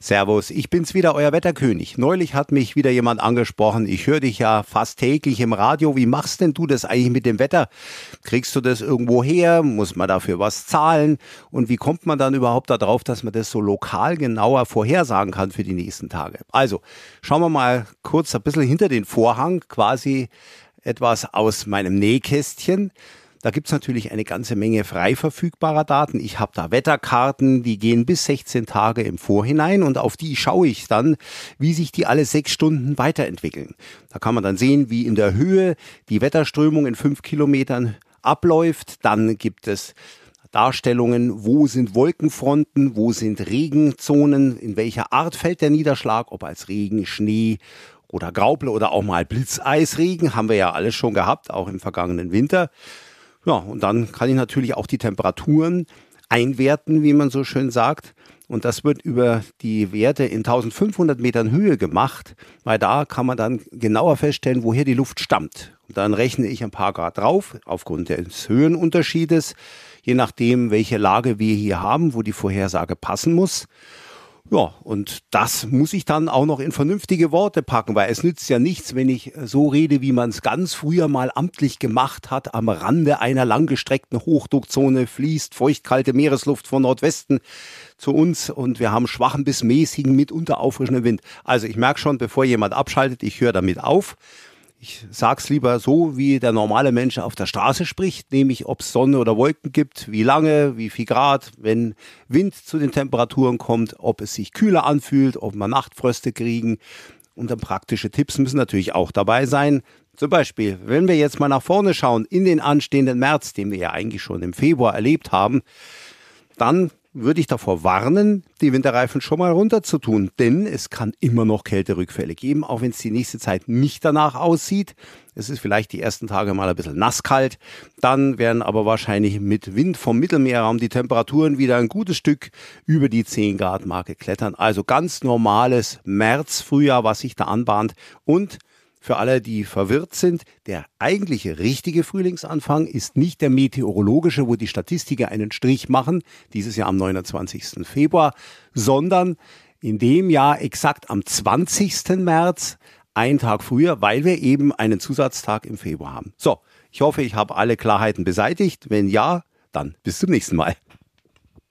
Servus, ich bin's wieder, euer Wetterkönig. Neulich hat mich wieder jemand angesprochen. Ich höre dich ja fast täglich im Radio. Wie machst denn du das eigentlich mit dem Wetter? Kriegst du das irgendwo her? Muss man dafür was zahlen? Und wie kommt man dann überhaupt darauf, dass man das so lokal genauer vorhersagen kann für die nächsten Tage? Also, schauen wir mal kurz ein bisschen hinter den Vorhang, quasi etwas aus meinem Nähkästchen. Da gibt's natürlich eine ganze Menge frei verfügbarer Daten. Ich habe da Wetterkarten, die gehen bis 16 Tage im Vorhinein und auf die schaue ich dann, wie sich die alle 6 Stunden weiterentwickeln. Da kann man dann sehen, wie in der Höhe die Wetterströmung in 5 Kilometern abläuft. Dann gibt es Darstellungen, wo sind Wolkenfronten, wo sind Regenzonen, in welcher Art fällt der Niederschlag, ob als Regen, Schnee oder Graupel oder auch mal Blitzeisregen, haben wir ja alles schon gehabt, auch im vergangenen Winter. Ja, und dann kann ich natürlich auch die Temperaturen einwerten, wie man so schön sagt. Und das wird über die Werte in 1500 Metern Höhe gemacht, weil da kann man dann genauer feststellen, woher die Luft stammt. Und dann rechne ich ein paar Grad drauf, aufgrund des Höhenunterschiedes, je nachdem, welche Lage wir hier haben, wo die Vorhersage passen muss. Ja, und das muss ich dann auch noch in vernünftige Worte packen, weil es nützt ja nichts, wenn ich so rede, wie man es ganz früher mal amtlich gemacht hat. Am Rande einer langgestreckten Hochdruckzone fließt feuchtkalte Meeresluft von Nordwesten zu uns und wir haben schwachen bis mäßigen, mitunter auffrischenden Wind. Also ich merke schon, bevor jemand abschaltet, ich höre damit auf. Ich sag's lieber so, wie der normale Mensch auf der Straße spricht, nämlich ob es Sonne oder Wolken gibt, wie lange, wie viel Grad, wenn Wind zu den Temperaturen kommt, ob es sich kühler anfühlt, ob wir Nachtfröste kriegen. Und dann praktische Tipps müssen natürlich auch dabei sein. Zum Beispiel, wenn wir jetzt mal nach vorne schauen, in den anstehenden März, den wir ja eigentlich schon im Februar erlebt haben, dann würde ich davor warnen, die Winterreifen schon mal runterzutun, denn es kann immer noch Kälterückfälle geben, auch wenn es die nächste Zeit nicht danach aussieht. Es ist vielleicht die ersten Tage mal ein bisschen nasskalt, dann werden aber wahrscheinlich mit Wind vom Mittelmeerraum die Temperaturen wieder ein gutes Stück über die 10 Grad Marke klettern. Also ganz normales März-Frühjahr, was sich da anbahnt. Und für alle, die verwirrt sind, der eigentliche richtige Frühlingsanfang ist nicht der meteorologische, wo die Statistiker einen Strich machen, dieses Jahr am 29. Februar, sondern in dem Jahr exakt am 20. März, einen Tag früher, weil wir eben einen Zusatztag im Februar haben. So, ich hoffe, ich habe alle Klarheiten beseitigt. Wenn ja, dann bis zum nächsten Mal.